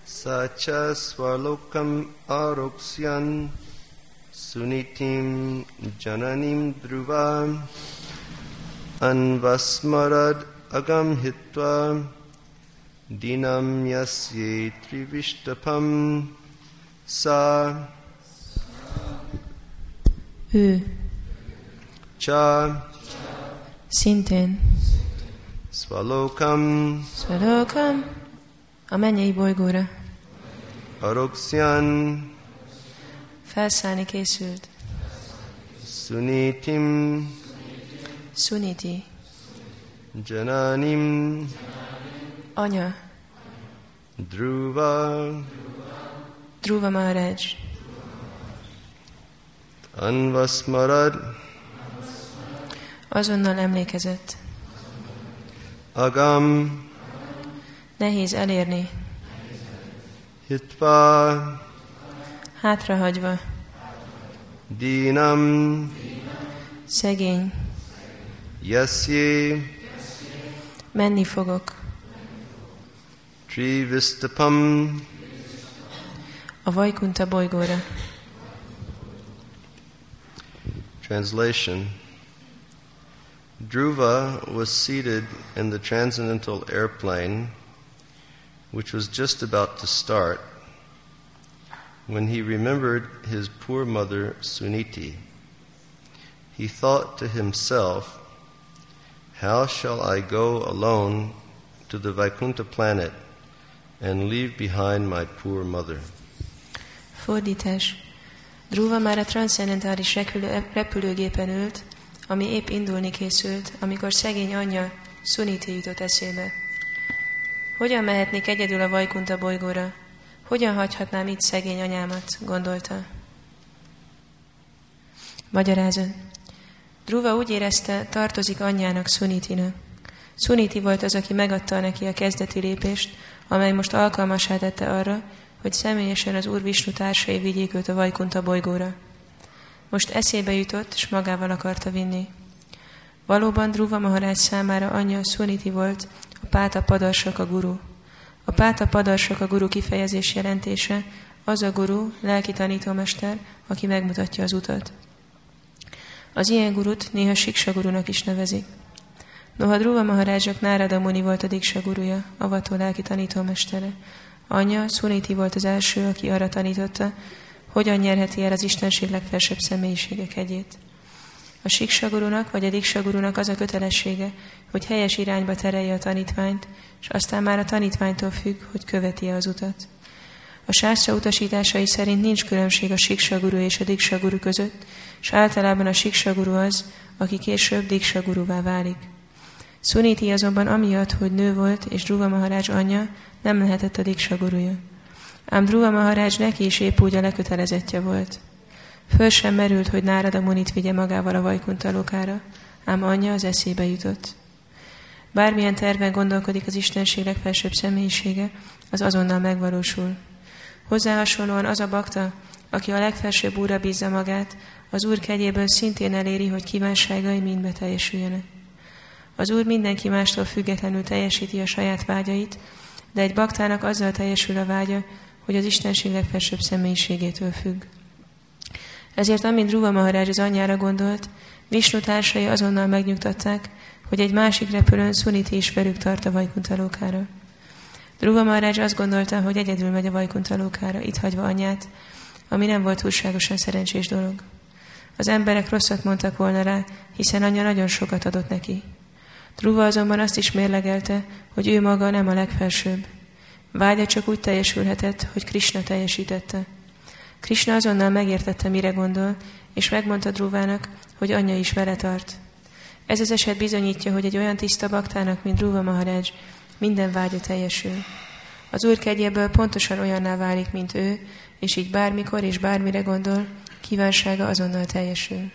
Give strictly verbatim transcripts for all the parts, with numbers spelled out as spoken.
Sacha Swarlokam Aroksyan Sunitim Jananim Dhruvam Anvasmarad Agam Hitva Dinam Yasye Trivistapam Sa Ő Cha szintén Svalokam Svalokam a mennyei bolygóra Aroksyan felszállni készült. Sunitim Suniti Jananim anya Dhruva Dhruva Maharaj Anvasmarad azonnal emlékezett. Agam Nehéz elérni, Hitva hátrahagyva, Dinam szegény, Yasye menni fogok. Trivistapam A Vajkunta bolygóra. Translation. Dhruva was seated in the transcendental airplane, which was just about to start, when he remembered his poor mother Suniti. He thought to himself, "How shall I go alone to the Vaikuntha planet and leave behind my poor mother?" Fordítás. Dhruva már a transzcendentális repülőgépen ült, ami épp indulni készült, amikor szegény anyja Suniti jutott eszébe. Hogyan mehetnék egyedül a Vajkunta bolygóra? Hogyan hagyhatnám itt szegény anyámat, gondolta. Magyarázat. Dhruva úgy érezte, tartozik anyjának, Sunitinak. Suniti volt az, aki megadta neki a kezdeti lépést, amely most alkalmassá tette arra, hogy személyesen az Úr Visnu társai vigyék őt a Vajkunta bolygóra. Most eszébe jutott, és magával akarta vinni. Valóban Dhruva Maharaj számára anyja Suniti volt a Páta Padarsaka guru. A Páta Padarsaka guru kifejezés jelentése az a guru, lelki tanítómester, aki megmutatja az utat. Az ilyen gurut néha Siksa gurunak is nevezik. Noha Dhruva Maharajnak Nárada Muni volt a Diksa guruja, avató lelki tanítómestere. Anyja Suniti volt az első, aki arra tanította, hogyan nyerheti el az Istenség legfelsőbb személyiségek hegyét. A Siksa gurunak vagy a Diksa gurunak az a kötelessége, hogy helyes irányba terelje a tanítványt, és aztán már a tanítványtól függ, hogy követi-e az utat. A sásztra utasításai szerint nincs különbség a Siksa guru és a Diksa guru között, és általában a Siksa guru az, aki később Diksa guruvá válik. Suniti azonban amiatt, hogy nő volt, és Dhruva Maharaj anyja, nem lehetett a Diksa guruja. Ám Dhruva Maharaj neki is épp úgy a lekötelezettje volt. Föl sem merült, hogy Nárada Munit vigye magával a Vajkunta lokára, ám anyja az eszébe jutott. Bármilyen terven gondolkodik az Istenség legfelsőbb személyisége, az azonnal megvalósul. Hozzá hasonlóan az a bakta, aki a legfelsőbb Úrra bízza magát, az Úr kegyéből szintén eléri, hogy kívánságai mind beteljesüljenek. Az Úr mindenki mástól függetlenül teljesíti a saját vágyait, de egy baktának azzal teljesül a vágya, hogy az Istenség legfelsőbb személyiségétől függ. Ezért amint Dhruva Maharaj az anyjára gondolt, Visnu társai azonnal megnyugtatták, hogy egy másik repülőn Suniti is velük tart a Vajkunta lókára. Dhruva Maharaj azt gondolta, hogy egyedül megy a Vajkunta lókára, itt hagyva anyját, ami nem volt túlságosan szerencsés dolog. Az emberek rosszat mondtak volna rá, hiszen anyja nagyon sokat adott neki. Dhruva azonban azt is mérlegelte, hogy ő maga nem a legfelsőbb. Vágya csak úgy teljesülhetett, hogy Krishna teljesítette. Krishna azonnal megértette, mire gondol, és megmondta Dhruvának, hogy anyja is vele tart. Ez az eset bizonyítja, hogy egy olyan tiszta baktának, mint Dhruva Maharaj, minden vágya teljesül. Az Úr kegyéből pontosan olyanná válik, mint ő, és így bármikor és bármire gondol, kívánsága azonnal teljesül.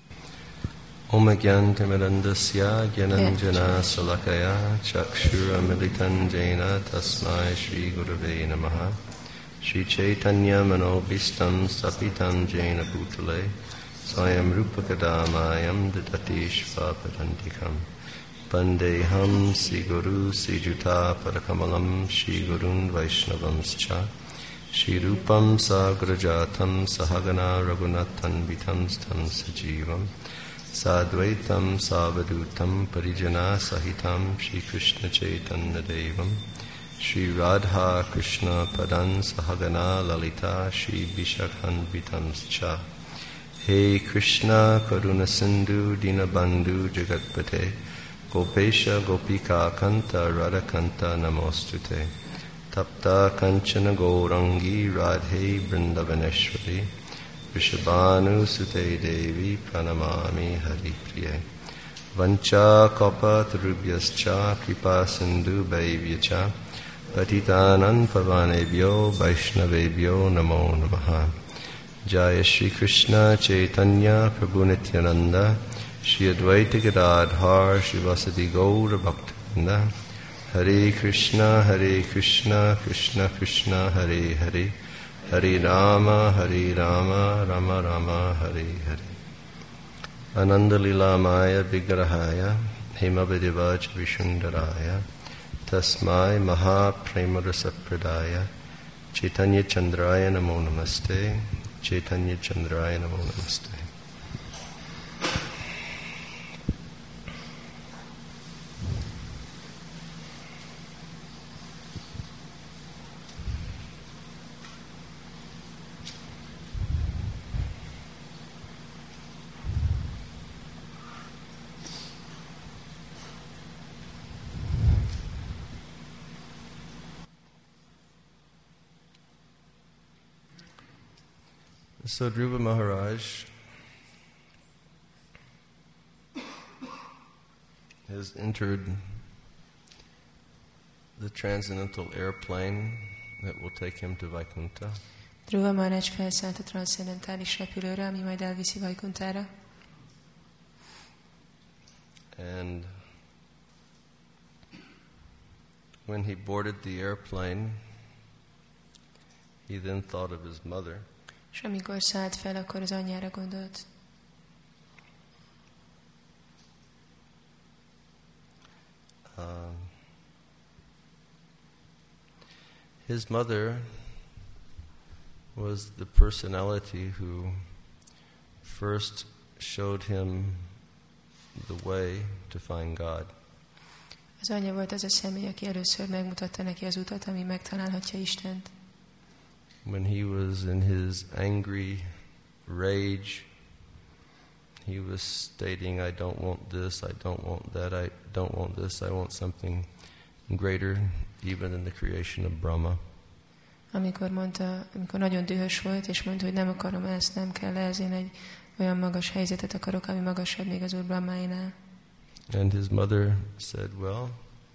Om Gyantimirandasya Gyananjana Salakaya Chakshura Militan Jena Tasmai Shri Gurave Namaha Shri Chaitanya Manobhistam Sapitam Jena Bhutale Swayam Rupakadamayam Dadati Shvapadantikam Vandeham Sri Guru Sri Juta Padakamalam Shri Gurun Vaishnavamscha Shri Rupam Sagrajatam Sahagana Raghunathan Vitam Stam Sajivam Sadvaitam Savadutam Parijana Sahitam Shri Krishna Chaitanya Devam Shri Radha Krishna Padan Sahagana Lalita Shri Vishakhan Vitamscha Hey Krishna Karuna Sindhu Dinabandhu Jagatpate Gopesha Gopika Kanta Radhakanta Namostute Tapta Kanchana Gaurangi Radhe Vrindavaneshwari Vishabhanu Sute Devi Pranamami Hari Priye Vancha Kapa Tarubhyascha Kripa Sindhu Bhaivyacha Patitanam Pavanebhyo Vaishnavebhyo Namo Namaha Jaya Shri Krishna Chaitanya Prabhu Nityananda Shri Advaita Gadadhar Shri Vasadi Gaura Bhaktivinoda Hare Krishna Hare Krishna Krishna Krishna Hare Hare Hare Rama Hare Rama Rama Rama Hare Hare Ananda Lila Maya Vigrahaya Hemavidivaj Vishundaraya Tasmai Maha Premarasa Pradaya Chaitanya Chandraya Namo Namaste Chaitanya Chandraya Namo Namaste. So Dhruva Maharaj has entered the transcendental airplane that will take him to Vaikuntha. Dhruva Maharaj felszállt a transzcendentális repülőre, ami majd elviszi Vaikuntára. And when he boarded the airplane, he then thought of his mother. És amikor szállt fel, akkor az anyjára gondolt. Um, his mother was the personality who first showed him the way to find God. Az anyja volt az a személy, aki először megmutatta neki az utat, ami megtalálhatja Istent. When he was in his angry rage, he was stating, I don't want this, I don't want that, I don't want this, I want something greater even than the creation of Brahma. Amikor mondta, amikor nagyon dühös volt, és mondta, hogy nem akarom ezt, nem kell ez, én egy olyan magas helyzetet akarok, ami magasabb még az Úr Brahmáinál. And his mother said, well,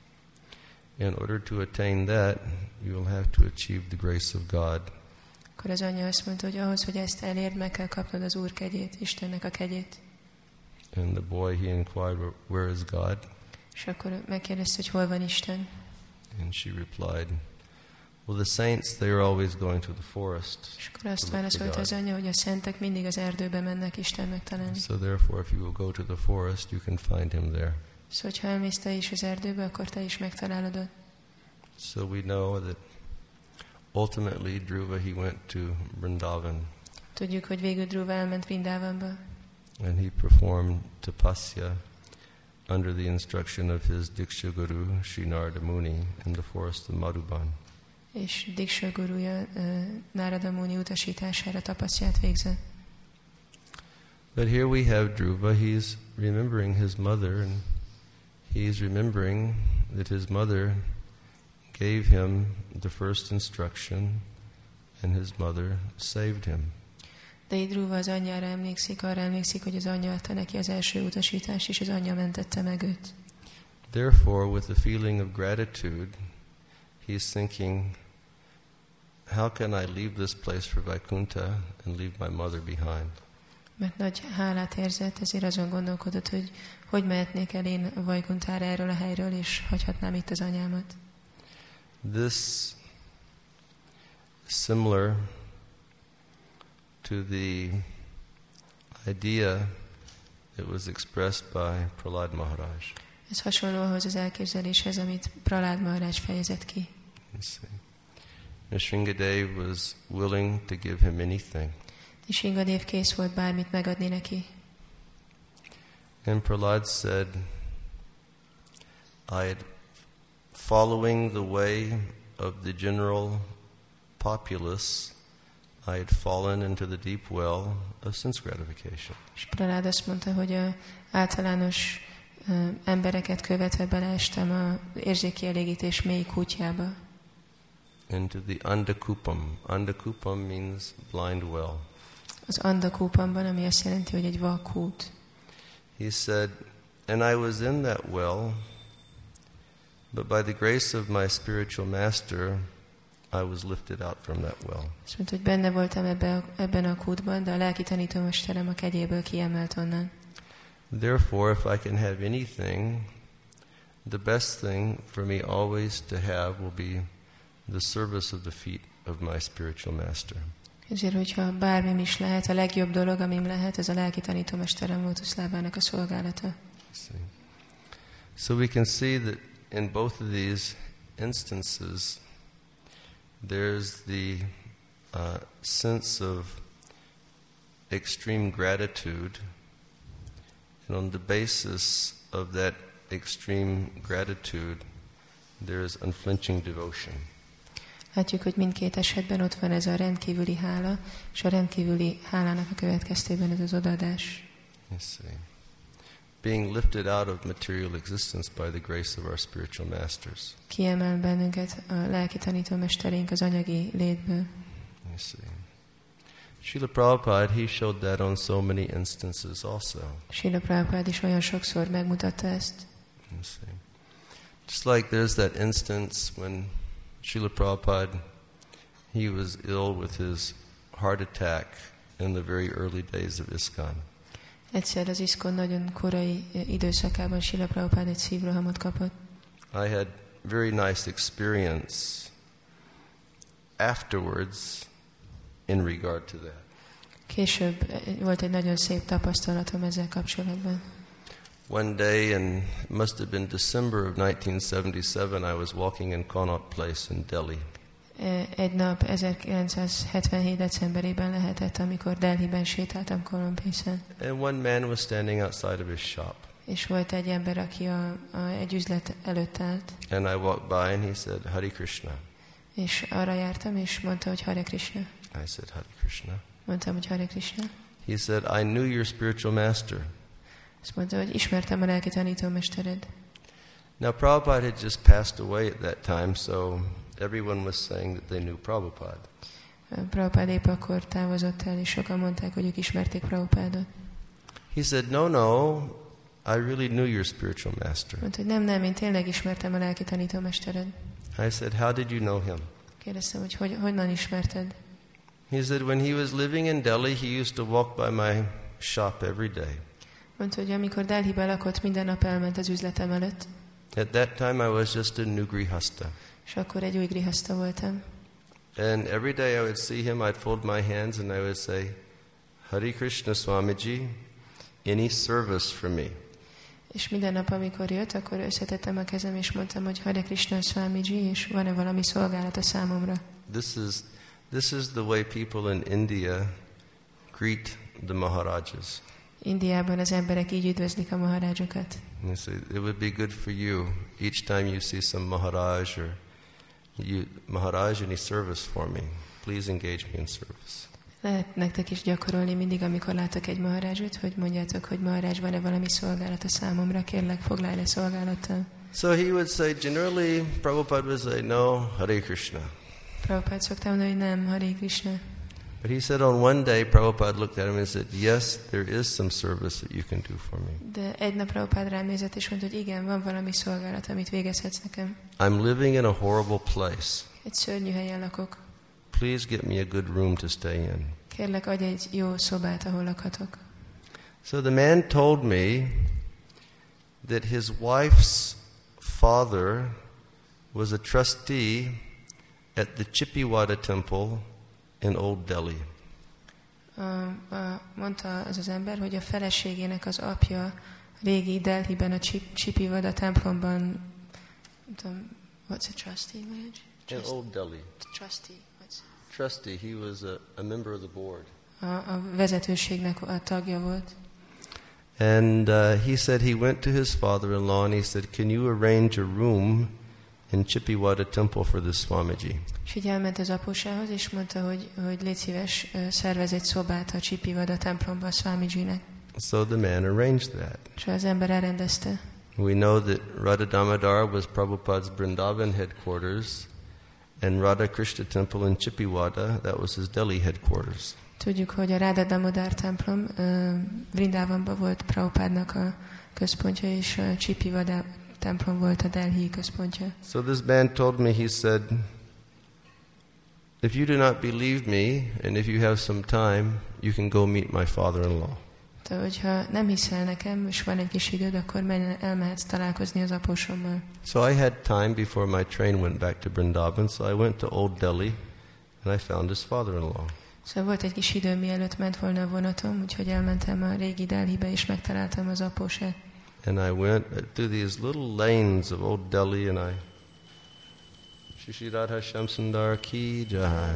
in order to attain that, you will have to achieve the grace of God. Akkor az anyja azt mondta, hogy ahhoz, hogy ezt elérd, meg kell kapnod az Úr kegyét, Istennek a kegyét. And the boy, he inquired, where is God? És akkor megkérdezte, hogy hol van Isten. And she replied, well, the saints, they are always going to the forest. És akkor azt válaszolta az anyja, hogy a szentek mindig az erdőbe mennek Isten megtalálni. So therefore, if you will go to the forest, you can find him there. Szóval, ha elmész te is az erdőbe, akkor te is megtalálod ott. So we know that ultimately Dhruva, he went to Vrindavan. Tudjuk, hogy végül Dhruva elment Vrindavanba. And he performed tapasya under the instruction of his Diksha Guru, Sri Narada Muni, in the forest of Madhuban. És Diksha Guruja uh, Narada Muni utasítására tapaszját végzett. But here we have Dhruva, he's remembering his mother, and he's remembering that his mother gave him the first instruction, and his mother saved him. De így Dhruva az anyjára emlékszik, arra emlékszik, hogy az anyja adta neki az első utasítást, és az anyja mentette meg őt. Therefore, with a feeling of gratitude, he's thinking, how can I leave this place for Vaikuntha and leave my mother behind? Mert nagy hálát érzett, ezért azon gondolkodott, hogy hogy mehetnék el én Vaikuntára erről a helyről, és hagyhatnám itt az anyámat. This is similar to the idea that was expressed by Prahlad Maharaj. Ez hasonló ahhoz az elképzeléshez, amit Prahlad Maharaj fejezett ki. Nrsingadev was willing to give him anything. Nrsingadev kész volt bármit megadni neki. And Prahlad said, I had following the way of the general populace, I had fallen into the deep well of sense gratification. És Prahlad azt mondta, hogy a általános uh, embereket követve beleestem az érzékkielégítés mély kútjába. Into the Andakupam. Andakupam means blind well. Az Andakupamban, ami azt jelenti, hogy egy vak kút. He said, and I was in that well, but by the grace of my spiritual master, I was lifted out from that well. Azt mondta, hogy benne voltam ebbe a, ebben a kútban, de a lelki tanítómesterem a kegyéből kiemelt onnan. Therefore, if I can have anything, the best thing for me always to have will be the service of the feet of my spiritual master. Ezért, hogyha bármim is lehet, a legjobb dolog, amim lehet, ez a lelki tanítómesterem lótuszlábának a szolgálata. So we can see that in both of these instances, there's the uh, sense of extreme gratitude, and on the basis of that extreme gratitude, there is unflinching devotion. Látjuk, hogy mindkét esetben ott van ez a rendkívüli hála, és a rendkívüli hálának a következtében ez az odaadás. Being lifted out of material existence by the grace of our spiritual masters. Kiemel bennünket a lelki tanítómestereink az anyagi létből. Srila Prabhupada, he showed that on so many instances also. Srila Prabhupada is olyan sokszor megmutatta ezt. Just like there's that instance when Srila Prabhupada, he was ill with his heart attack in the very early days of ISKCON. Egyszer az ISKCON nagyon korai időszakában Srila Prabhupada egy szívrohamot kapott. I had very nice experience afterwards in regard to that. Később volt egy nagyon szép tapasztalatom ezzel kapcsolatban. One day, and it must have been December of nineteen seventy-seven, I was walking in Connaught Place in Delhi. Egy nap ezerkilencszázhetvenhét decemberében lehetett, amikor Delhiben sétáltam Connaught Place-en. And one man was standing outside of his shop. És volt egy ember, aki a, a, egy üzlet előtt állt. And I walked by and he said, Hare Krishna. És arra jártam, és mondta, hogy Hare Krishna. I said, Hare Krishna. Mondtam, hogy Hare Krishna. He said, I knew your spiritual master. Azt mondta, hogy ismertem a lelki tanítómestered. Now Prabhupada had just passed away at that time, so everyone was saying that they knew Prabhupada. Prabhupada épp akkor távozott el, és sokan mondták, hogy ők ismerték Prabhupádot. He said, no, no, I really knew your spiritual master. Mondta, hogy nem, nem, én tényleg ismertem a lelki tanítómestered. I said, how did you know him? Kérdeztem, hogy, hogy honnan ismerted? He said, when he was living in Delhi, he used to walk by my shop every day. Mondta, hogy amikor Delhiben lakott, minden nap elment az üzletem előtt. At that time I was just a new grihasta. És akkor egy új grihasta voltam. And every day I would see him, I'd fold my hands and I would say, Hare Krishna Swamiji, any service for me? És minden nap, amikor jött, akkor összetettem a kezem, és mondtam, hogy Hare Krishna Swamiji, és van-e valami szolgálat a számomra? This is, this is the way people in India greet the Maharajas. Indiában az emberek így üdvözlik a maharádzsokat. It would be good for you each time you see some Maharaj or you, Maharaj, any service for me. Please engage me in service. Lehet nektek is gyakorolni mindig, amikor látok egy maharádzsot, hogy mondjátok, hogy maharádzs, van-e valami szolgálat a számomra, kérlek, foglalj le szolgálattal. So he would say, generally, Prabhupada would say, no, Hare Krishna. Prabhupada szokta mondani, hogy nem, Hare Krishna. But he said on one day, Prabhupada looked at him and said, yes, there is some service that you can do for me. De egy nap Prabhupada rám nézett, és mondta, hogy igen, van valami szolgálat, amit végezhetsz nekem. I'm living in a horrible place. Egy szörnyű helyen lakok. Please get me a good room to stay in. Kérlek, adj egy jó szobát, ahol lakhatok. So the man told me that his wife's father was a trustee at the Chippiwada temple in Old Delhi. Uh, uh, mondta az az ember, hogy a feleségének az apja Régi Delhiben a Csipivada templomban, nem tudom, what's a trustee? In Old Delhi. Trustee. What's Trustee, he was a, a member of the board. a, a vezetőségnek a tagja volt. And uh, he said he went to his father-in-law and he said, can you arrange a room in Chippiwada temple for this Swamiji? És így elment az apósához, és mondta, hogy, hogy légy szíves, szervez egy szobát a Csipivada templomba a Swamijinek. So the man arranged that. És az ember elrendezte. We know that Radha Damodar was Prabhupada's Vrindavan headquarters, and Radha Krishna temple in Chippiwada, that was his Delhi headquarters. Tudjuk, hogy a Radha Damodar templom uh, Vrindavanban volt Prabhupádnak a központja, és a Csipivada templom volt a Delhi központja. So this man told me, he said, if you do not believe me, and if you have some time, you can go meet my father-in-law. Tehát, hogyha nem hiszel nekem, és van egy kis időd, akkor menj, elmehetsz találkozni az apósommal. So I had time before my train went back to Vrindavan, so I went to Old Delhi, and I found his father-in-law. Szóval volt egy kis idő, mielőtt ment volna a vonatom, úgyhogy elmentem a régi Delhibe, és megtaláltam az apósát. And I went through these little lanes of Old Delhi, and I... Shri Radha Shamsundar ki jai.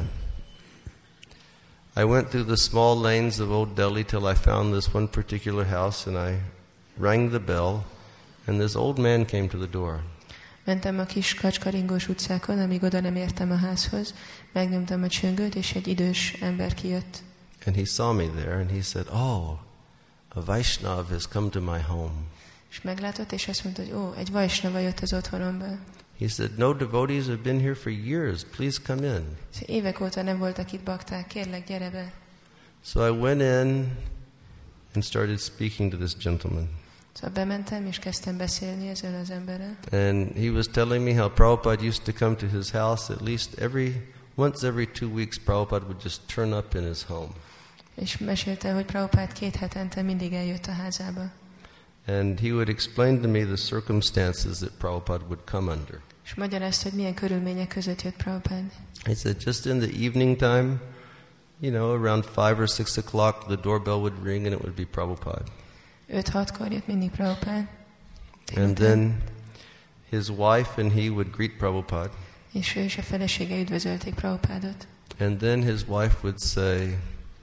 I went through the small lanes of Old Delhi till I found this one particular house, and I rang the bell, and this old man came to the door. Mentem a kis kacskaringós utcákon, amíg oda nem értem a házhoz, megnyomtam a csöngőt, és egy idős ember kijött. And he saw me there, and he said, oh, a Vaishnav has come to my home. És meglátott, és azt mondta, hogy ó, egy Vaishnava jött az otthonomba. He said, no devotees have been here for years. Please come in. Évek óta nem voltak itt bakták, kérlek, gyere be. So I went in and started speaking to this gentleman. Szóval bementem, és kezdtem beszélni ezzel az emberrel. And he was telling me how Prabhupada used to come to his house at least every, once every two weeks, Prabhupada would just turn up in his home. És mesélte, hogy Prabhupád két hetente mindig eljött a házába. And he would explain to me the circumstances that Prabhupada would come under. És magyarázta, hogy milyen körülmények között jött Prabhupád. He said just in the evening time, you know, around five or six o'clock, the doorbell would ring and it would be Prabhupada. öt-hatkor jött mindig Prabhupád. And then his wife and he would greet Prabhupada. És ő és a felesége üdvözölték Prabhupádot. And then his wife would say,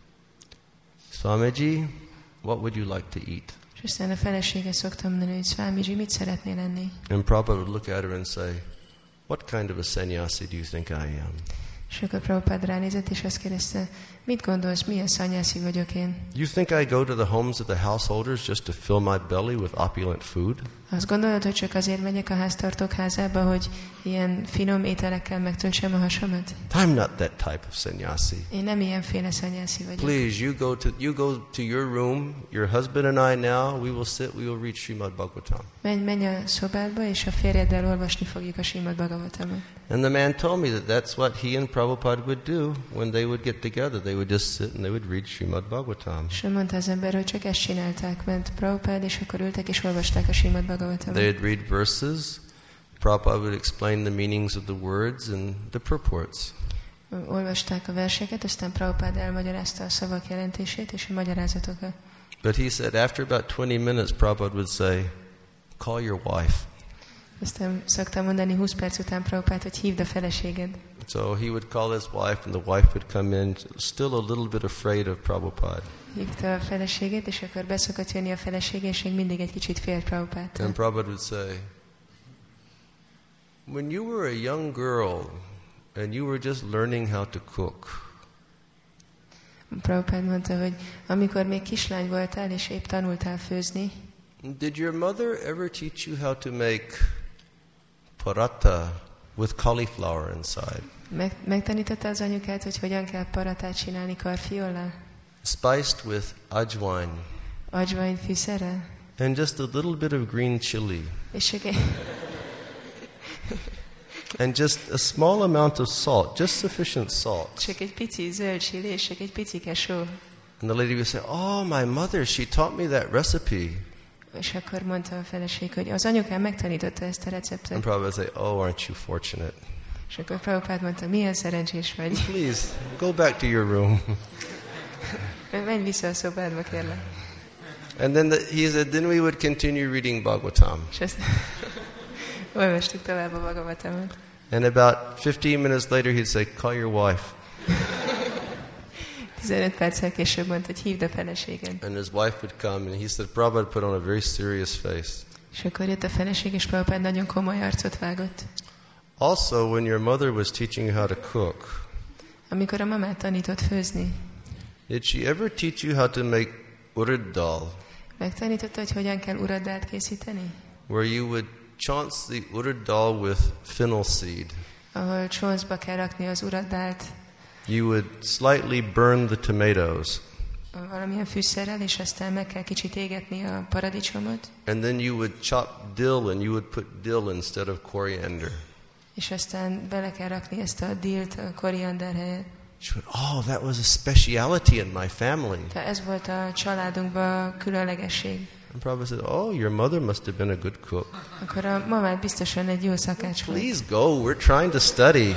Swamiji, what would you like to eat? És aztán a felesége szokta mondani, hogy Swamiji, mit szeretnél enni? And Prabhupada would look at her and say, what kind of a sannyasi do you think I am? És akkor Prabhupád ránézett, és azt kérdezte, mit gondolsz, milyen szanyászi vagyok én? You think I go to the homes of the householders just to fill my belly with opulent food? Azt gondolod, hogy csak azért megyek a háztartók házába, hogy ilyen finom ételekkel megtöltsem a hasamat? I'm not that type of sannyasi. Én nem ilyenféle szanyászi vagyok. Please, you go to you go to your room, your husband and I now, we will sit, we will read Srimad Bhagavatam. Menj, menj a szobádba, és a férjeddel olvasni fogjuk a Srimad Bhagavatamot. And the man told me that that's what he and Prabhupada would do when they would get together. They would just sit and they would read Srimad Bhagavatam. És mondta az ember, hogy csak ezt csinálták, ment Prabhupád, és akkor ültek és olvasták a Srimad Bhagavatamot. They'd read verses. Prabhupada would explain the meanings of the words and the purports. Olvasták a verseket, aztán Prabhupád elmagyarázta a szavak jelentését és a magyarázatokat. But he said after about twenty minutes, Prabhupada would say, call your wife. Aztán szoktam mondani húsz perc után Prabhupád, hogy hívd a feleséged. So he would call his wife and the wife would come in still a little bit afraid of Prabhupada. Hívta a feleségét, és akkor beszokott jönni a felesége, és még mindig egy kicsit fél Prabhupádtól. And Prabhupada would say, when you were a young girl and you were just learning how to cook, Prabhupád mondta, hogy amikor még kislány voltál, és épp tanultál főzni, did your mother ever teach you how to make paratha with cauliflower inside? Meg, megtanította az anyukát, hogy hogyan kell paratát csinálni karfiollal? Spiced with ajwain. Ajwain fűszerrel? And just a little bit of green chili. És csak egy... And just a small amount of salt, just sufficient salt. Csak egy pici zöld chili, és csak egy picike só. And the lady would say, oh, my mother, she taught me that recipe. És akkor mondta a feleség, hogy az anyukám megtanította ezt a receptet. And Prabhupada would say, oh, aren't you fortunate? És akkor Prabhupád mondta, milyen szerencsés vagy. Please, go back to your room. Menj vissza a szobádba, kérlek. And then the, he said, then we would continue reading Bhagavatam. És ezt olvastuk tovább a Bhagavatamot. And about fifteen minutes later he'd say, call your wife. tizenöt perccel később mondta, hogy hívd a feleséged. And his wife would come and he said, Prabhupada put on a very serious face. És akkor jött a feleség, és Prabhupád nagyon komoly arcot vágott. Also, when your mother was teaching you how to cook, amikor a mamát tanított főzni, did she ever teach you how to make urad dal? Megtanította, hogy hogyan kell urad dalt készíteni? Where you would chance the urad dal with fennel seed. Ahol csoncba kell rakni az urad dalt. You would slightly burn the tomatoes. Valamilyen fűszerrel, és aztán meg kell kicsit égetni a paradicsomot. And then you would chop dill and you would put dill instead of coriander. És aztán bele kell rakni ezt a dillt a koriander helyett. She went, oh, that was a speciality in my family. Tehát ez volt a családunkban különlegesség. And Prabhupada said, oh, your mother must have been a good cook. Akkor a mamád biztosan egy jó szakács volt. Please go, we're trying to study.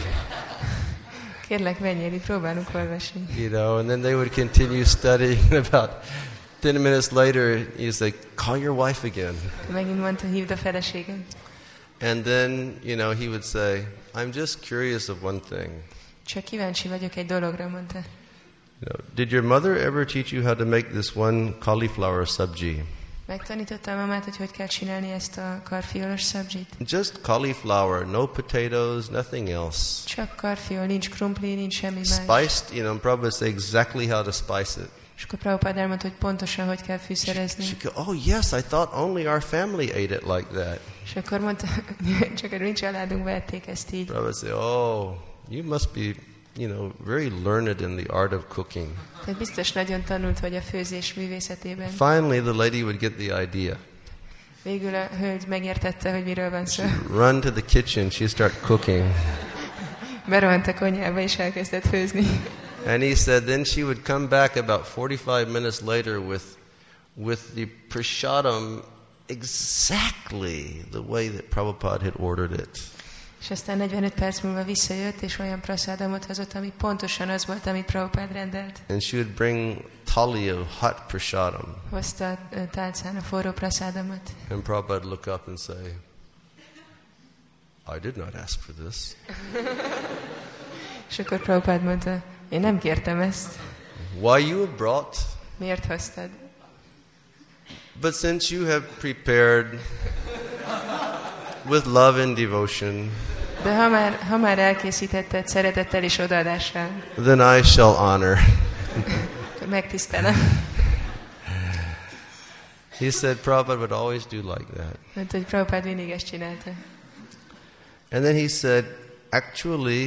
Kérlek, menjél, itt próbálunk olvasni. You know, and then they would continue studying. About ten minutes later, he's like, call your wife again. Megint mondta, hívd a feleséged. And then, you know, he would say, I'm just curious of one thing. Csak kíváncsi vagyok egy dologra, mondta. You know, did your mother ever teach you how to make this one cauliflower sabji? Megtanította a mamát, hogy hogy kell csinálni ezt a karfiolos szabzsit? Just cauliflower, no potatoes, nothing else. Csak karfiol, nincs krumpli, nincs semmi más. Spiced, you know, Prabhupada say exactly how to spice it. És akkor Prabhupád elmondta, hogy pontosan hogy kell fűszerezni. She, she go, oh yes, I thought only our family ate it like that. És akkor mondta, csak a mi családunkban ették ezt így. Prabhupada say, oh, you must be, you know, very learned in the art of cooking. Tehát biztos nagyon tanult vagy a főzés művészetében. Finally, the lady would get the idea. Végül a hölgy megértette, hogy miről van szó. Run to the kitchen, she start cooking. Berohant a konyhába és elkezdett főzni. And he said then she would come back about forty-five minutes later with with the prasadam exactly the way that Prabhupada had ordered it. És aztán negyvenöt perc múlva visszajött, és olyan prasadamot hozott, ami pontosan az volt, amit Prabhupád rendelt. And she would bring thali of hot prasadam. Hozta tálcán a forró prasadamot. And Prabhupada look up and say, I did not ask for this. És akkor Prabhupád mondta, én nem kértem ezt. Why you have brought? Miért hoztad? But since you have prepared with love and devotion, de ha már, ha már elkészítetted szeretettel és odaadással, then I shall honor. akkor megtisztelem. He said Prabhupada would always do like that. Mondta, hogy Prabhupád mindig ezt csinálta. And then he said, actually,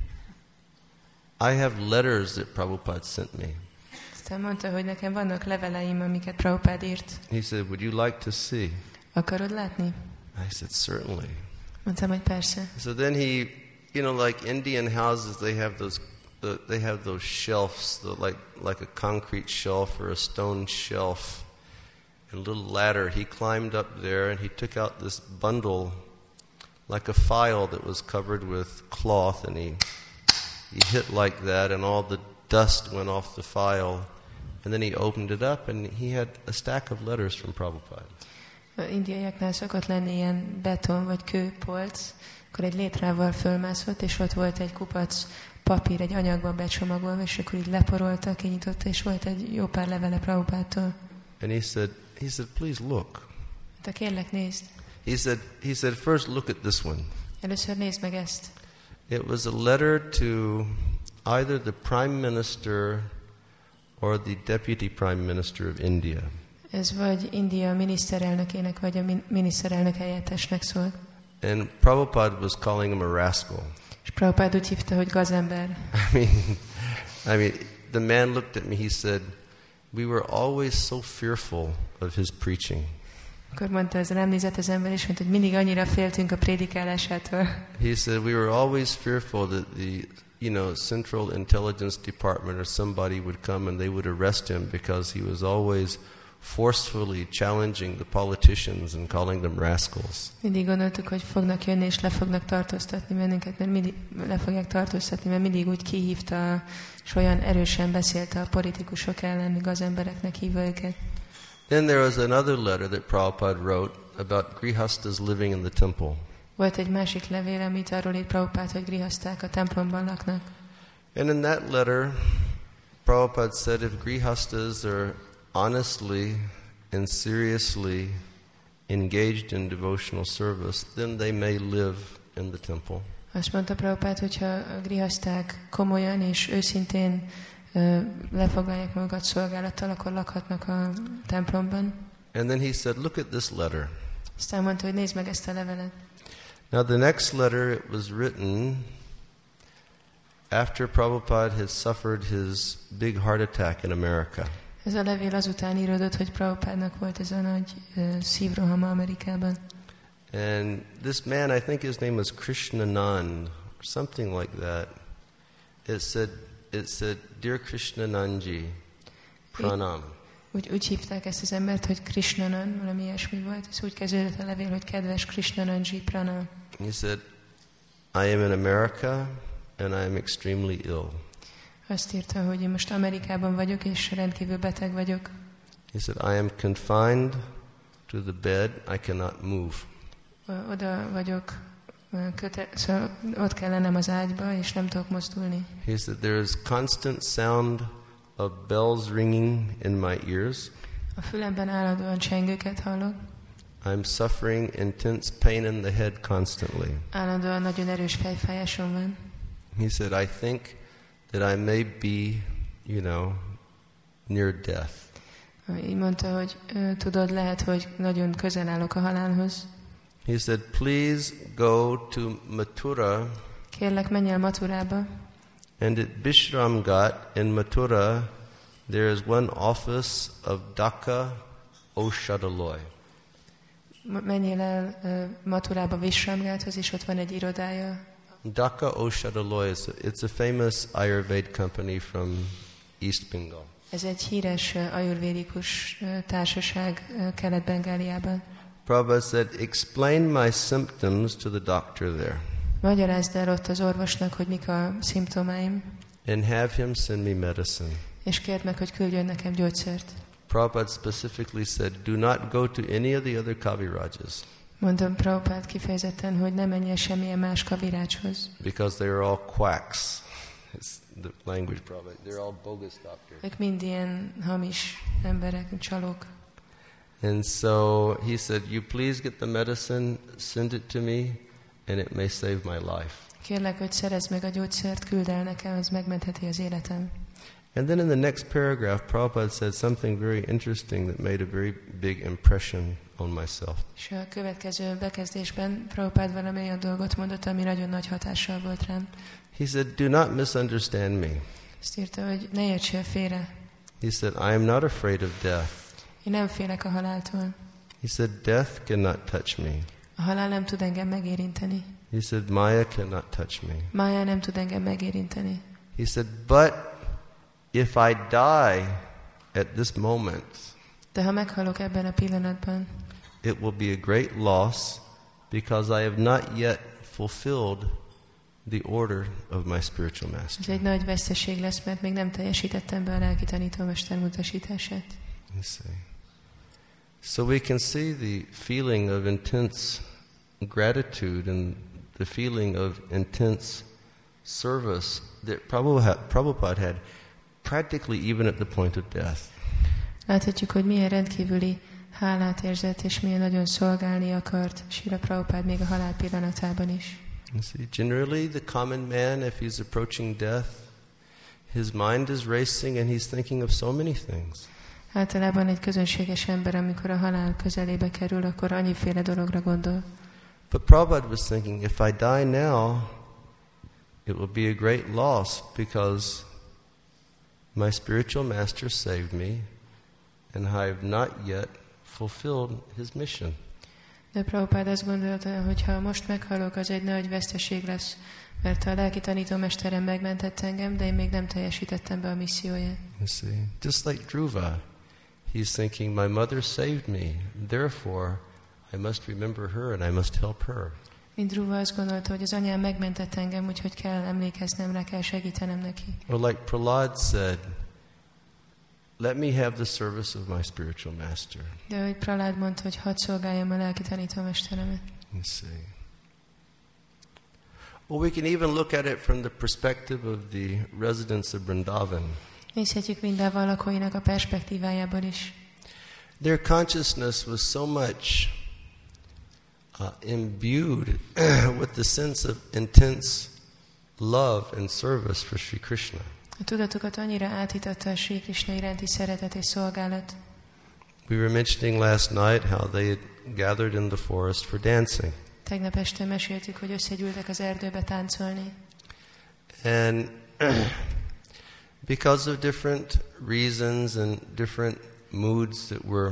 I have letters that Prabhupada sent me. Aztán mondta, hogy nekem vannak leveleim, amiket Prabhupád írt. He said, would you like to see? Akarod látni? I said, certainly. Mondtam, hogy persze. So then he, you know, like Indian houses, they have those, the, they have those shelves, the, like like a concrete shelf or a stone shelf, and a little ladder. He climbed up there and he took out this bundle, like a file that was covered with cloth, and he he hit like that, and all the dust went off the file, and then he opened it up, and he had a stack of letters from Prabhupada. Indiaiaknál szokott lenni ilyen beton vagy kőpolc, akkor egy létrával fölmászott, és ott volt egy kupac papír, egy anyagban becsomagolva, és akkor így leporolta, kinyitotta, és volt egy jó pár levele Prabhupádtól. And he said, he said, please look. De kérlek, nézd. He said, he said, first look at this one. Először nézd meg ezt. It was a letter to either the Prime Minister or the Deputy Prime Minister of India. Ez vagy India miniszterelnökének, vagy a miniszterelnök helyettesnek szólt. And Prabhupada was calling him a rascal. És Prabhupád úgy hívta, hogy gazember. I mean, I mean, the man looked at me, he said, we were always so fearful of his preaching. Akkor mondta, ez rám nézett az ember, és mondta, hogy mindig annyira féltünk a prédikálásától. He said, we were always fearful that the, you know, Central Intelligence Department or somebody would come and they would arrest him because he was always forcefully challenging the politicians and calling them rascals. Mindig gondoltuk, hogy fognak jönni és le fognak tartóztatni bennünket, mert mindig le fogják tartóztatni, mert mindig úgy kihívta, és olyan erősen beszélt a politikusok ellen, gazembereknek hívva őket. Then there was another letter that Prabhupada wrote about grihastas living in the temple. Volt egy másik levél, amit arról írt Prabhupád, hogy grihaszták a templomban laknak. And in that letter, Prabhupada said if grihastas are honestly and seriously engaged in devotional service, then they may live in the temple. Azt mondta Prabhupád, hogyha a grihaszták komolyan és őszintén uh, lefoglalják magukat szolgálattal, akkor lakhatnak a templomban. And then he said, look at this letter. Aztán mondta, hogy nézd meg ezt a levelet. Now the next letter, it was written after Prabhupada had suffered his big heart attack in America. Ez a levél azután íródott, hogy Prabhupádnak volt ez a nagy uh, szívrohama Amerikában. And this man, I think his name was Krishnanand, or something like that. It said, it said, Dear Krishnanandji, pranam. Úgy, úgy hívták ezt az embert, hogy Krishnanand, valami ilyesmi volt. Ez úgy kezdődött a levél, hogy kedves Krishnanandji, pranam. He said, I am in America and I am extremely ill. Azt írta, hogy én most Amerikában vagyok, és rendkívül beteg vagyok. He said, I am confined to the bed, I cannot move. Oda vagyok, köte, szóval ott kell lennem az ágyba, és nem tudok mozdulni. He said, there is constant sound of bells ringing in my ears. A fülemben állandóan csengőket hallok. I'm suffering intense pain in the head constantly. Állandóan nagyon erős fejfájásom van. He said, I think that I may be, you know, near death. Így mondta, hogy tudod, lehet, hogy nagyon közel állok a halálhoz. He said, please go to Mathura. Kérlek, menj el Mathurába. And at Bishramghat in Mathura, there is one office of Dhaka Oshadaloy. Menjél el uh, Mathurába Vishramghathoz, és ott van egy irodája. Dhaka Oshadaloy, is a, it's a famous Ayurveda company from East Bengal. Ez egy híres uh, ajurvédikus uh, társaság uh, Kelet-Bengáliában. Prabhupada said, explain my symptoms to the doctor there. Magyarázd el ott az orvosnak, hogy mik a szimptomáim. And have him send me medicine. És kérd meg, hogy küldjön nekem gyógyszert. Prabhupada specifically said, do not go to any of the other Kavirajas. Mondom Prabhupád kifejezetten, hogy ne menjél semmilyen más kavirácshoz. Because they are all quacks. It's the language probably. They're all bogus doctors. Ők mind ilyen hamis emberek, csalók. And so he said, you please get the medicine, send it to me, and it may save my life. Kérlek, hogy szerezd meg a gyógyszert, küld el nekem, ez megmentheti az életem. And then in the next paragraph, Prabhupada said something very interesting that made a very big impression on myself. És a következő bekezdésben Prabhupád valami olyan dolgot mondott, ami nagyon nagy hatással volt rám. He said, do not misunderstand me. Azt írta, hogy ne értsél félre. He said, I am not afraid of death. Én nem félek a haláltól. He said, death cannot touch me. A halál nem tud engem megérinteni. He said, Maya cannot touch me. Mája nem tud engem megérinteni. He said, but if I die at this moment, de ha meghalok ebben a pillanatban, it will be a great loss because I have not yet fulfilled the order of my spiritual master. Ez egy nagy veszteség lesz, mert még nem teljesítettem be a lelki tanítómester utasítását. You see. So we can see the feeling of intense gratitude and the feeling of intense service that Prabhupada had practically even at the point of death. Láthatjuk, hogy milyen rendkívüli hálát érzett, és milyen nagyon szolgálni akart Srila Prabhupád még a halál pillanatában is. You see, generally the common man, if he's approaching death, his mind is racing and he's thinking of so many things. Általában egy közönséges ember, amikor a halál közelébe kerül, akkor annyiféle dologra gondol. But Prabhupada was thinking, if I die now, it will be a great loss because my spiritual master saved me and I have not yet fulfilled his mission. De Prabhupád azt gondolta, hogy ha most meghalok, az egy nagy veszteség lesz, mert a lelki tanítómesterem megmentett engem, de én még nem teljesítettem be a misszióját. You see, just like Dhruva, he's thinking, my mother saved me, therefore I must remember her and I must help her. Mint Dhruva azt gondolta, hogy az anyám megmentett engem, úgyhogy kell emlékeznem rá, kell segítenem neki. Or like Prahlad said, let me have the service of my spiritual master. De hogy Prahlad mondta, hogy hadd szolgáljam a lelki tanítómesteremet. You see. Well, we can even look at it from the perspective of the residents of Vrindavan. Nézhetjük Vrindavan lakóinak a perspektívájából is. Their consciousness was so much uh, imbued with the sense of intense love and service for Sri Krishna. A tudatukat annyira átítatta a Sri Krishna iránti szeretet és szolgálat. We were mentioning last night how they had gathered in the forest for dancing. Tegnap este meséltük, hogy összegyűltek az erdőbe táncolni. And because of different reasons and different moods that were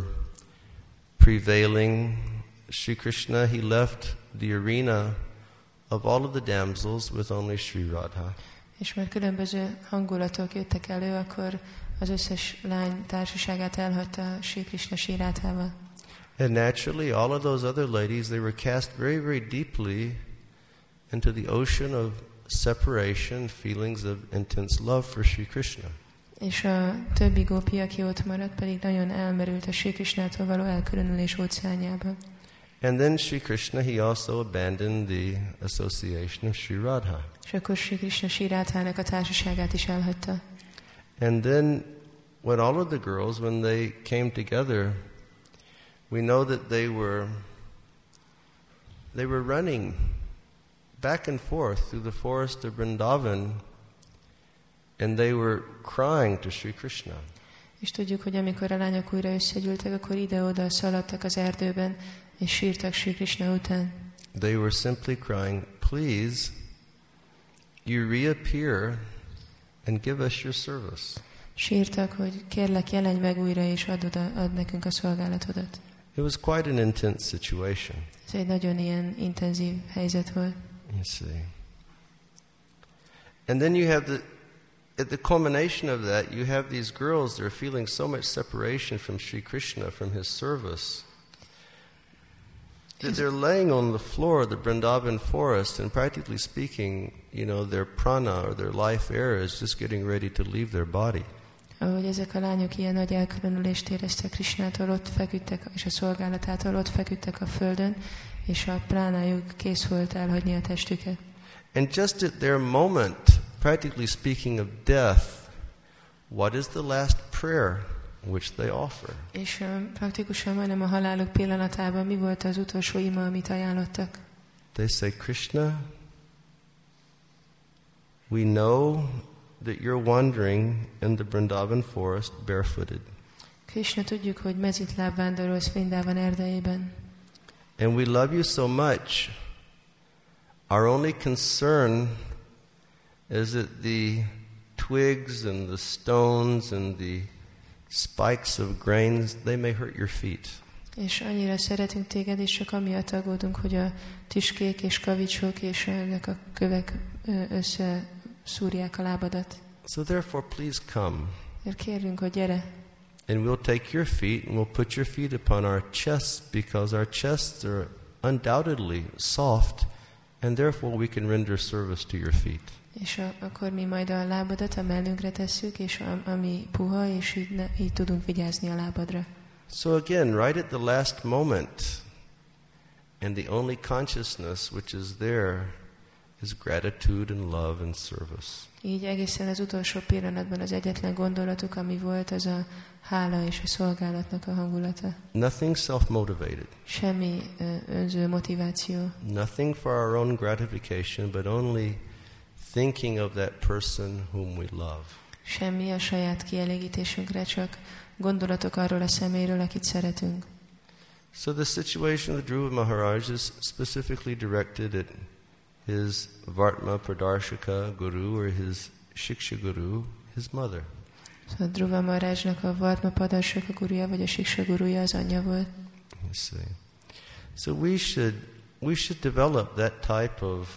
prevailing, Sri Krishna, he left the arena of all of the damsels with only Sri Radha. És mert különböző hangulatok jöttek elő, akkor az összes lány társaságát elhagyta Sri Krishna Sri Radhával. And naturally, all of those other ladies, they were cast very, very deeply into the ocean of separation, feelings of intense love for Sri Krishna. És a többi gópi, aki ott maradt, pedig nagyon elmerült a Sri Krishnától való elkülönülés óceánjába. And then Sri Krishna, he also abandoned the association of Sri Radha. És akkor Sri Krishna Sri Radhának a társaságát is elhagyta. And then when all of the girls, when they came together, we know that they were they were running back and forth through the forest of Vrindavan, and they were crying to Sri Krishna. És tudjuk, hogy amikor a lányok újra összegyűltek, akkor ide-oda szaladtak az erdőben, és sírtak Sri Krishna után. They were simply crying, please, you reappear and give us your service. Sírtak, hogy kérlek, jelenj meg újra, és add, oda, add nekünk a szolgálatodat. It was quite an intense situation. Ez egy nagyon ilyen intenzív helyzet volt. You see. And then you have the, at the culmination of that, you have these girls, they're feeling so much separation from Sri Krishna, from his service, that they're laying on the floor of the Vrindavan forest, and practically speaking, you know, their prana or their life air is just getting ready to leave their body. Ahogy ezek a lányok ilyen nagy elkülönülést éreztek Krishnától, ott feküdtek, és a szolgálatától ott feküdtek a földön, és a pránájuk kész volt elhagyni a testüket. And just at their moment, practically speaking of death, what is the last prayer which they offer? És um, praktikusan majdnem a haláluk pillanatában mi volt az utolsó ima, amit ajánlottak? They say, Krishna, we know that you're wandering in the Vrindavan forest barefooted. Krishna, tudjuk, hogy mezitláb vándorolsz Vrindavan erdejében. And we love you so much. Our only concern is that the twigs and the stones and the spikes of grains, they may hurt your feet. És annyira szeretünk téged, és csak amiatt aggódunk, hogy a tüskék és kavicsok és ezek a kövek összeszúrják a lábadat. So therefore, please come. Mert kérünk, hogy gyere. And we'll take your feet and we'll put your feet upon our chests, because our chests are undoubtedly soft, and therefore we can render service to your feet. És a, akkor mi majd a lábadat a mellünkre tesszük, és a, ami puha, és így, ne, így tudunk vigyázni a lábadra. So again, right at the last moment, and the only consciousness which is there is gratitude and love and service. Így egészen az utolsó pillanatban az egyetlen gondolatuk, ami volt, az a hála és a szolgálatnak a hangulata. Nothing self-motivated. Semmi uh, önző motiváció. Nothing for our own gratification, but only thinking of that person whom we love. Semmi a saját kielégítésünkre, csak gondolatok arról a személyről, akit szeretünk. So the situation of Dhruva Maharaj is specifically directed at his Vartma Pradarshaka Guru, or his Shiksha Guru, his mother. Szóval Dhruva Maharajnak a Vartma Pradarshaka Guruja, vagy a Shiksha Guruja az anyja volt. You see. So we should we should develop that type of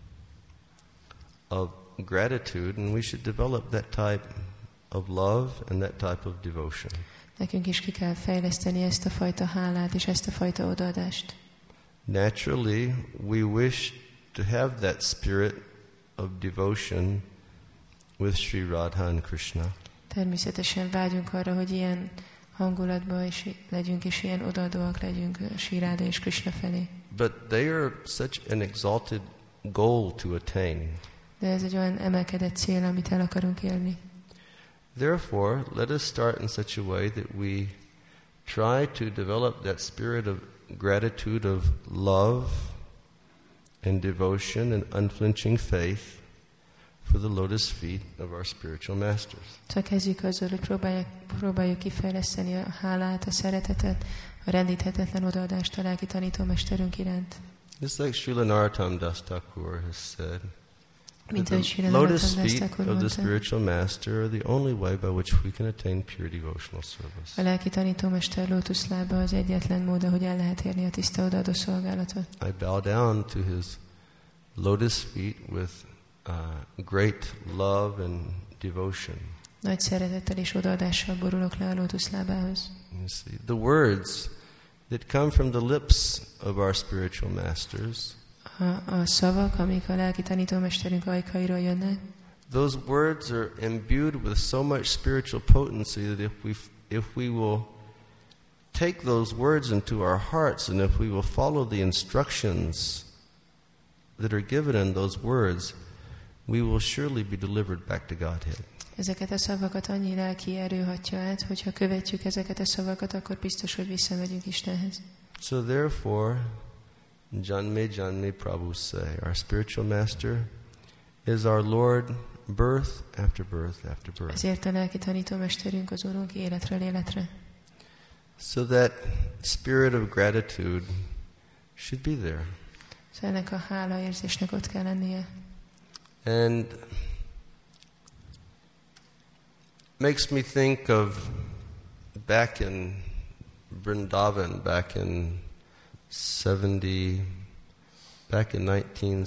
of gratitude, and we should develop that type of love and that type of devotion. Nekünk is ki kell fejleszteni ezt a fajta hálát és ezt a fajta odaadást. Naturally, we wish to have that spirit of devotion with Sri Radha and Krishna. Természetesen vágyunk arra, hogy ilyen hangulatban is legyünk, és ilyen odaadóak legyünk Sri Radha és Krishna felé. But they are such an exalted goal to attain. De ez egy olyan emelkedett cél, amit el akarunk érni. Therefore, let us start in such a way that we try to develop that spirit of gratitude, of love and devotion and unflinching faith for the lotus feet of our spiritual masters. Csak kezdjük azzal, hogy próbáljuk, próbáljuk kifejleszteni a hálát, a szeretetet, a rendíthetetlen odaadást a lelki tanítómesterünk iránt. It's like Srila Narottam Das Thakur has said, Mint that ahogy the Srila lotus Narottam Das feet Thakur of the mondta, spiritual master are the only way by which we can attain pure devotional service. a lelki tanítómester lótuszlába az egyetlen mód, hogy el lehet érni a tiszta odaadó szolgálatot. I bow down to his lotus feet with uh, great love and devotion. Nagy szeretettel és odaadással borulok le a lótuszlábához. You see, the words that come from the lips of our spiritual masters, A, a szavak, amik a lelki tanítómesterünk ajkairól jönnek, those words are imbued with so much spiritual potency that if we if we will take those words into our hearts and if we will follow the instructions that are given in those words, we will surely be delivered back to Godhead. ezeket a szavakat annyi lelki erő hatja át, hogyha követjük ezeket a szavakat, akkor biztos, hogy visszamegyünk Istenhez. So therefore, Janme Janme Prabhu say, our spiritual master is our Lord birth after birth after birth. Ezért a lelki tanítómesterünk az Urunk életről életre. So that spirit of gratitude should be there. Szóval ennek a hálaérzésnek ott kell lennie. And makes me think of back in Vrindavan, back in seventy, back in nineteen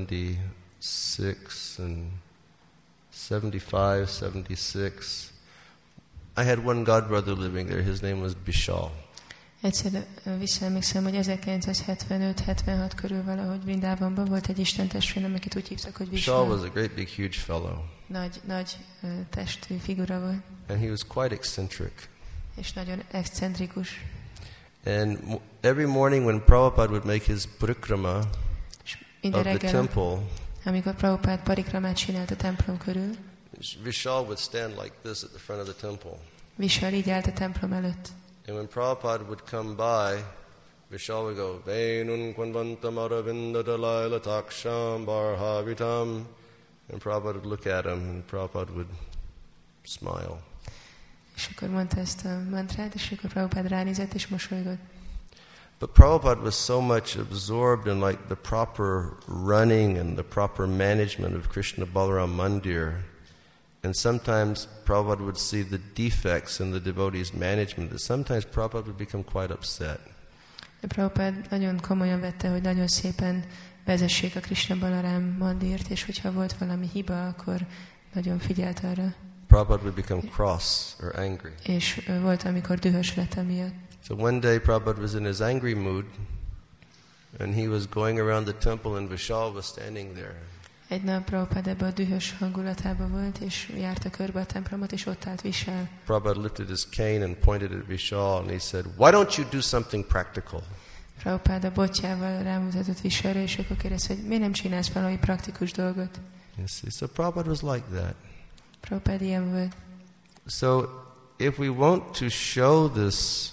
seventy-six and seventy-five, seventy-six. I had one godbrother living there. His name was Bishal. Egyszer visszaemlékszem, hogy ezerkilencszázhetvenöt hetvenhat körül valahogy Vrindávonban volt egy istentestvérem, akit úgy hívtak, hogy Bishal Vishal. was a great big huge fellow. Nagy, nagy uh, testű figura volt, And he was quite eccentric. és nagyon excentrikus. And m- every morning when Prabhupada would make his parikrama És minden of the reggel, temple, amikor Prabhupád parikramát csinált a templom körül, Vishal would stand like this at the front of the temple. Vishal így állt a templom előtt. And when Prabhupada would come by, Vishal would go, Venun kvanvantam aravinda dalaila taksham barhavitam. And Prabhupada would look at him, and Prabhupada would smile. És akkor mondta ezt a mantrát, és akkor Prabhupád ránézett, és mosolygott. But Prabhupada was so much absorbed in like the proper running and the proper management of Krishna Balaram Mandir. And sometimes Prabhupada would see the defects in the devotees' management, that sometimes Prabhupada would become quite upset. De Prabhupád nagyon komolyan vette, hogy nagyon szépen vezessék a Krishna Balaram Mandirt, és hogyha volt valami hiba, akkor nagyon figyelt arra. Prabhupada would become cross or angry. És ö, volt, amikor dühös lett emiatt. So one day Prabhupada was in his angry mood, and he was going around the temple, and Vishal was standing there. Egy nap Prabhupád ebbe a dühös hangulatában volt, és járta körbe a templomot, és ott állt Vishal. Prabhupada lifted his cane and pointed at Vishal, and he said, "Why don't you do something practical?" Prabhupád a botjával rámutatott Vishalra, és akkor kérdezte, hogy miért nem csinálsz valami praktikus dolgot? You see, so Prabhupada was like that. Prabhupád ilyen volt. So if we want to show this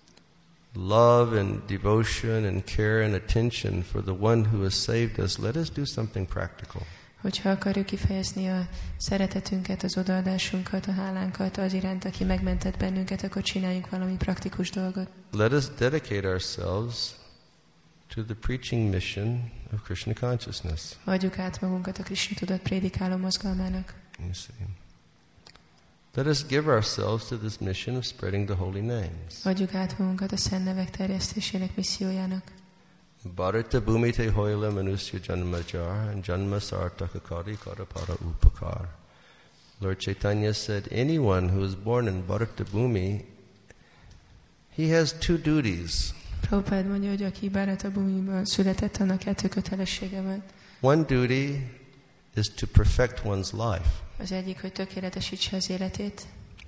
love and devotion and care and attention for the one who has saved us, let us do something practical. Hogyha akarjuk kifejezni a szeretetünket, az odaadásunkat, a hálánkat az iránt, aki megmentett bennünket, akkor csináljunk valami praktikus dolgot. Let us dedicate ourselves to the preaching mission of Krishna consciousness. Adjuk át magunkat a Krishna tudat prédikáló mozgalmának. You see. Let us give ourselves to this mission of spreading the holy names. Adjuk át magunkat a szent nevek terjesztésének missziójának. Bharata bhumite hoila manusya janmajar janma sartakakari karapara upakar. Lord Chaitanya said, anyone who is born in Bharata Bhumi, he has two duties. Prabhupád mondja, hogy aki Bharata Bhumiban született, annak kettő kötelessége van. One duty is to perfect one's life. Az egyik, hogy tökéletesítse az életét.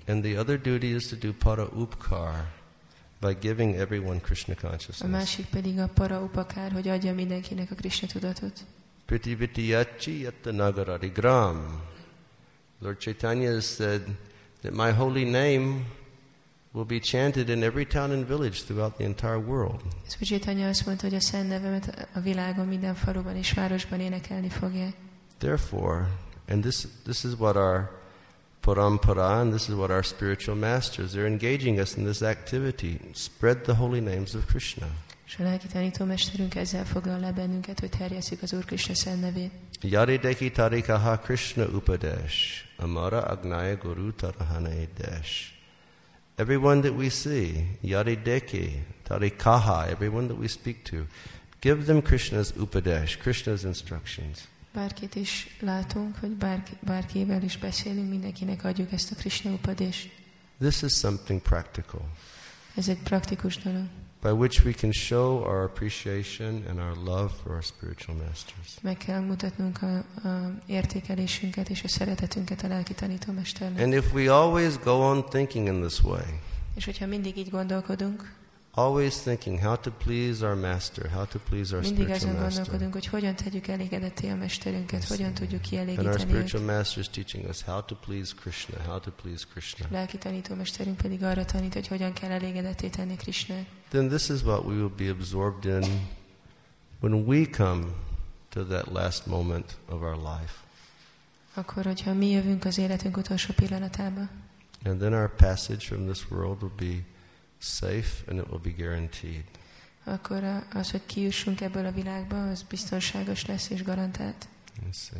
And the other duty is to do para upkar by giving everyone Krishna A consciousness. másik pedig a para upakár, hogy adja mindenkinek a Krishna tudatot. Pritivitiyachi yattanagaradi gram. Lord Chaitanya has said that my holy name will be chanted in every town and village throughout the entire world. Úr Chaitanya azt mondta, hogy a szent nevemet a világon minden faluban és városban énekelni fogják. Therefore, and this this is what our parampara and this is what our spiritual masters are engaging us in this activity. Spread the holy names of Krishna. És a lelki tanítómesterünk ezzel foglal le bennünket, hogy terjesszük az Úr Krishna szent nevét. Yarideki tarikaha Krishna upadesh, amara agnaya guru tarahane desh. Everyone that we see, yarideki, tarikaha, everyone that we speak to, give them Krishna's upadesh, Krishna's instructions. Bárkit is látunk, vagy bárki, bárkivel is beszélünk, mindenkinek adjuk ezt a Krishna upadést. This is something practical, Ez egy praktikus dolog, by which we can show our appreciation and our love for our spiritual masters. meg kell mutatnunk a, a értékelésünket és a szeretetünket a lelki tanítómesternek. And if we always go on thinking in this way, És hogyha mindig így gondolkodunk, always thinking how to please our master, how to please our mindig spiritual azon master. gondolkodunk, hogy hogyan tegyük elégedetté a mesterünket, hogyan tudjuk And our kielégíteni spiritual őt. master is teaching us how to please Krishna, how to please Krishna. Lelki tanítómesterünk pedig arra tanít, hogy hogyan kell elégedetté tenni Krishnát. Then this is what we will be absorbed in when we come to that last moment of our life. Akkor, hogyha mi jövünk az életünk utolsó pillanatába, And then our passage from this world will be safe and it will be guaranteed. akkor az, hogy kijussunk ebből a világba, az biztonságos lesz és garantált. Let's see.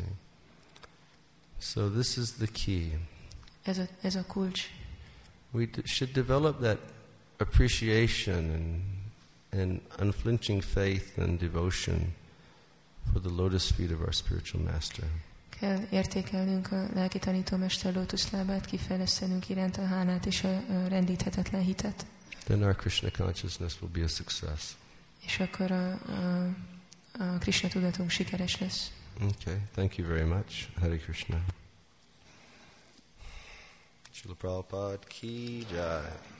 So this is the key. Ez a, ez a kulcs. We d- should develop that appreciation and, and unflinching faith and devotion for the lotus feet of our spiritual master. Kell értékelnünk a lelki tanítómester lótuszlábát, kifejlesztenünk iránt a hálát és a, a rendíthetetlen hitet. Then our Krishna consciousness will be a success. És akkor a, a, a Krishna tudatunk sikeres lesz. Okay, thank you very much. Hare Krishna. Srila Prabhupada ki jai.